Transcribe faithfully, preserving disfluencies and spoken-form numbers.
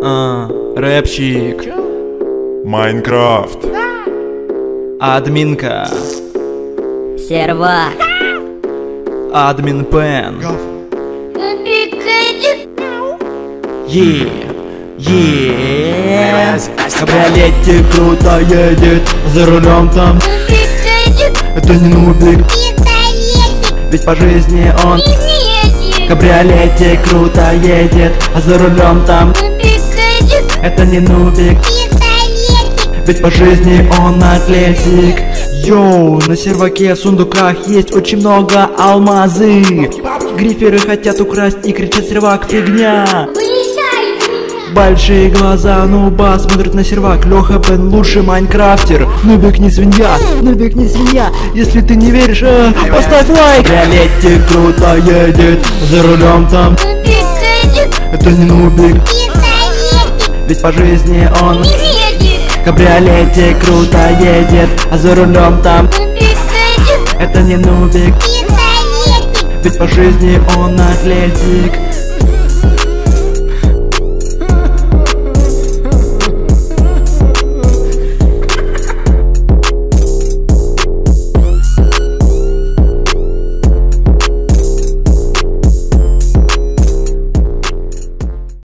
А, рэпчик. Майнкрафт. Админка. Сервак. Админ Пен. Е, е. Кабриолете круто едет, за рулем там. Это не нубик, ведь по жизни он. Кабриолете круто едет, а за рулем там. Это не нубик, ведь по жизни он атлетик. Йоу, на серваке в сундуках есть очень много алмазы. Гриферы хотят украсть и кричат: сервак фигня. Большие глаза нуба смотрят на сервак. Леха Пен лучший майнкрафтер. Нубик не свинья, нубик не свинья. Если ты не веришь, э, поставь лайк. Кабриолете круто едет, за рулем там. Это не нубик, ведь по жизни он. Кабриолете круто едет, а за рулем там. Это не нубик, ведь по жизни он атлетик.